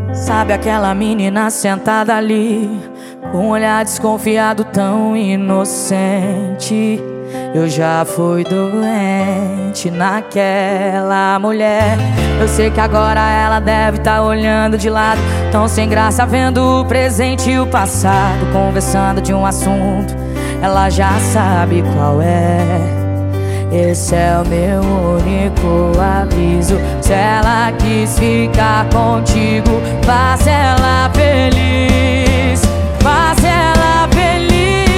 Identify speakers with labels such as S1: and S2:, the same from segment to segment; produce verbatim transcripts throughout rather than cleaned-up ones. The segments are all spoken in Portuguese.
S1: Sabe aquela menina sentada ali, com um olhar desconfiado tão inocente? Eu já fui doente naquela mulher. Eu sei que agora ela deve tá olhando de lado, tão sem graça, vendo o presente e o passado, conversando de um assunto, ela já sabe qual é. Esse é o meu único aviso: se ela quis ficar contigo, faça ela feliz, faça ela feliz.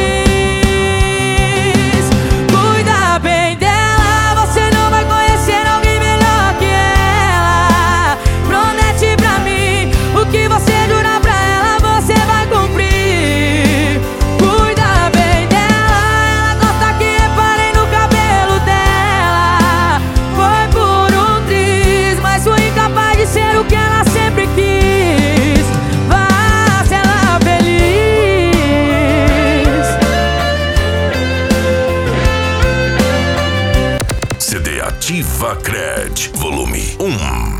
S1: Cuida bem dela, você não vai conhecer alguém melhor que ela. Promete pra mim, o que você jurar pra ela, você vai cumprir. Cuida bem dela, ela gosta que reparem no cabelo dela. Foi por um triz, mas fui incapaz de ser o que ela sempre quis. Faça ela feliz.
S2: C D Ativa Cred, volume um.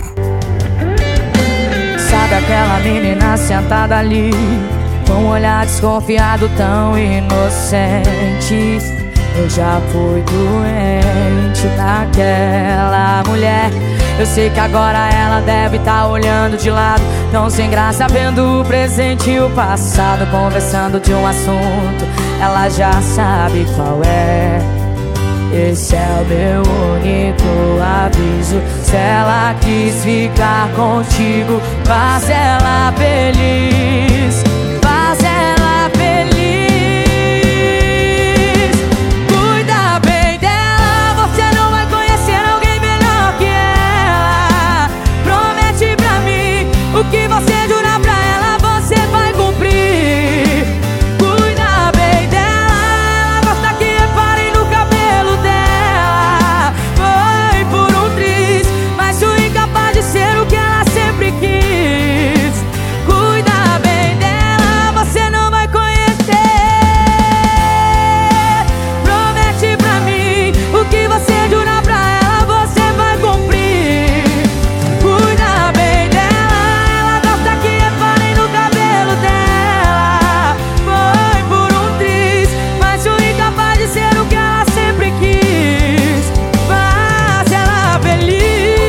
S1: Sabe aquela menina sentada ali, com um olhar desconfiado tão inocente? Eu já fui doente naquela mulher. Eu sei que agora ela deve tá olhando de lado, tão sem graça, vendo o presente e o passado, conversando de um assunto, ela já sabe qual é. Esse é o meu único aviso: se ela quis ficar contigo, faça ela feliz, faça ela feliz. Cuida bem dela, você não vai conhecer alguém melhor que ela. Promete pra mim, o que você jurar pra ela, você vai cumprir. Cuida bem dela, ela gosta que reparem no cabelo dela. Foi por um triz, mas fui incapaz de ser o que ela sempre quis. Cuida bem dela, você não vai conhecer. Promete pra mim, o que você jurar pra ela, você vai cumprir. Cuida bem dela, ela gosta que reparem no cabelo dela. Foi por um triz, mas fui incapaz de ser o que ela sempre quis. Faça ela feliz.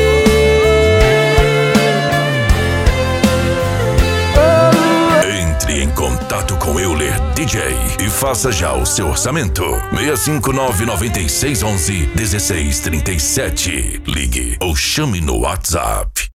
S2: Entre em contato com Euler D J e faça já o seu orçamento. seis cinco nove nove seis um um um seis três sete. Ligue ou chame no WhatsApp.